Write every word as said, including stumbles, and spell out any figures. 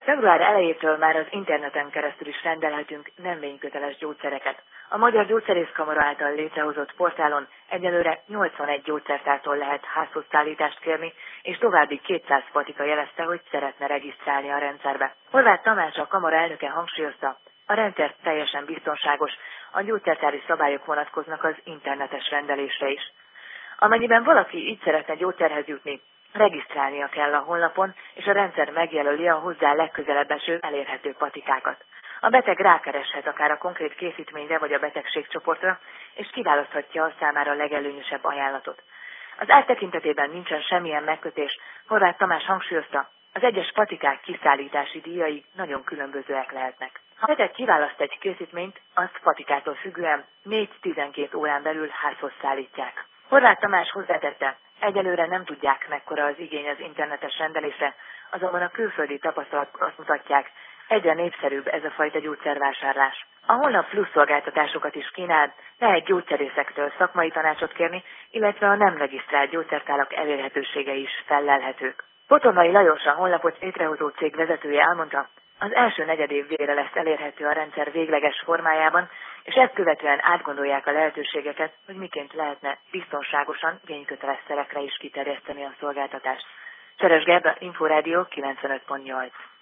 Február elejétől már az interneten keresztül is rendelhetünk nem vényköteles gyógyszereket. A Magyar Gyógyszerészkamara által létrehozott portálon egyelőre nyolcvanegy gyógyszertártól lehet házhoz szállítást kérni, és további kétszáz patika jelezte, hogy szeretne regisztrálni a rendszerbe. Horváth Tamás, a kamara elnöke hangsúlyozta, a rendszer teljesen biztonságos, a gyógyszertári szabályok vonatkoznak az internetes rendelésre is. Amennyiben valaki így szeretne gyógyszerhez jutni, regisztrálnia kell a honlapon, és a rendszer megjelöli a hozzá legközelebb eső elérhető patikákat. A beteg rákereshet akár a konkrét készítményre vagy a betegségcsoportra, és kiválaszthatja a számára legelőnyösebb ajánlatot. Az ár tekintetében nincsen semmilyen megkötés, Horváth Tamás hangsúlyozta, az egyes patikák kiszállítási díjai nagyon különbözőek lehetnek. Ha a beteg kiválaszt egy készítményt, azt patikától függően négy-tizenkét órán belül házhoz szállítják. Horváth Tamás hozzátette, egyelőre nem tudják, mekkora az igény az internetes rendelésre, azonban a külföldi tapasztalatok azt mutatják, egyre népszerűbb ez a fajta gyógyszervásárlás. A honlap plusz szolgáltatásokat is kínál, lehet gyógyszerészektől szakmai tanácsot kérni, illetve a nem regisztrált gyógyszertárak elérhetősége is fellelhetők. Potonai Lajos, a honlapot létrehozó cég vezetője elmondta, az első negyedév végére lesz elérhető a rendszer végleges formájában, és ezt követően átgondolják a lehetőségeket, hogy miként lehetne biztonságosan vényköteles szerekre is kiterjeszteni a szolgáltatást. Cseres Gerda, Inforádió kilencvenöt pont nyolc.